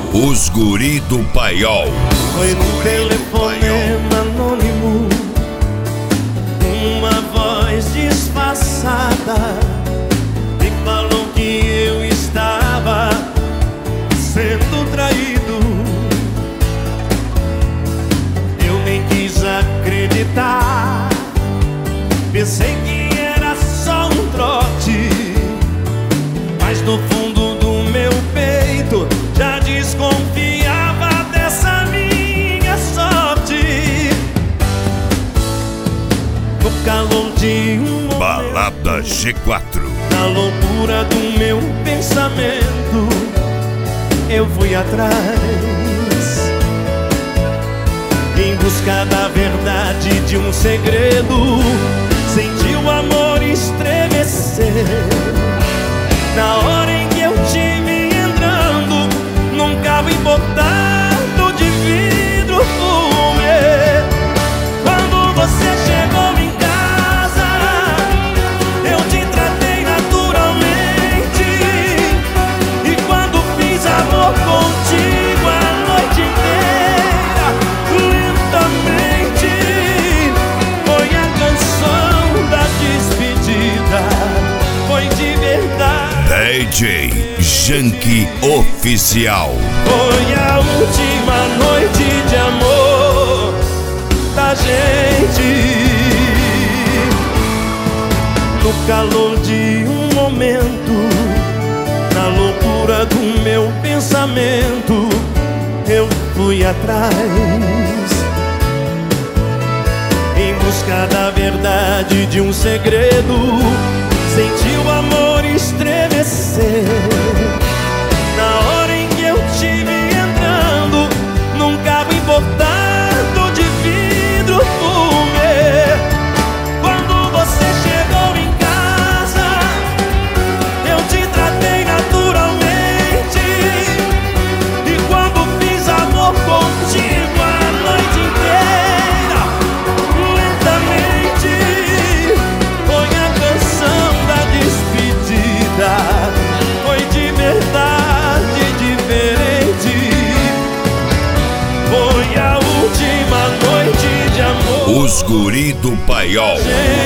Os Guri do Paiol. Foi no telefonema anônimo, uma voz disfarçada me falou que eu estava sendo traído. Eu nem quis acreditar, pensei que era só um trote, mas no fundo do meu peito já desconfiava dessa minha sorte. No calor de um momento, Balada G4. na loucura do meu pensamento, eu fui atrás, em busca da verdade de um segredo. Senti o amor estremecer na hora em que eu te vi entrando num carro importado de vidro fumê. Quando você chegou em casa, eu te tratei naturalmente, e quando fiz amor contigo a noite inteira, lentamente, foi a canção da despedida, foi de verdade. DJ Janky Oficial. Foi a última noite de amor da gente. No calor de um momento, na loucura do meu pensamento, eu fui atrás, em busca da verdade de um segredo. Senti o amor estremecer na hora em que eu te vi entrando num carro importado de vidro fumê. Quando você chegou em casa, eu te tratei naturalmente, e quando fiz amor contigo a noite inteira, lentamente, foi a canção da despedida, foi de verdade diferente. Foi a última noite de amor. Os Guri do Paiol.